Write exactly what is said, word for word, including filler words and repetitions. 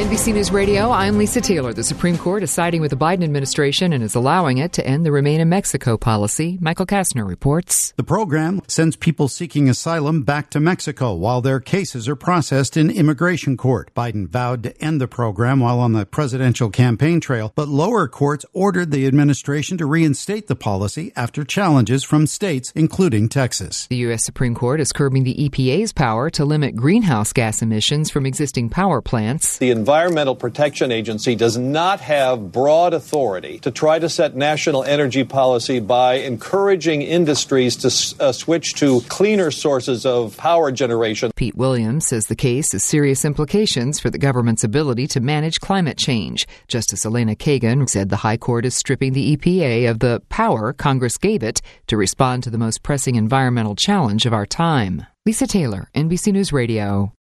N B C News Radio, I'm Lisa Taylor. The Supreme Court is siding with the Biden administration and is allowing it to end the Remain in Mexico policy. Michael Kastner reports. The program sends people seeking asylum back to Mexico while their cases are processed in immigration court. Biden vowed to end the program while on the presidential campaign trail, but lower courts ordered the administration to reinstate the policy after challenges from states, including Texas. The U S Supreme Court is curbing the E P A's power to limit greenhouse gas emissions from existing power plants. The Environmental Protection Agency does not have broad authority to try to set national energy policy by encouraging industries to uh, switch to cleaner sources of power generation. Pete Williams says the case has serious implications for the government's ability to manage climate change. Justice Elena Kagan said the High Court is stripping the E P A of the power Congress gave it to respond to the most pressing environmental challenge of our time. Lisa Taylor, N B C News Radio.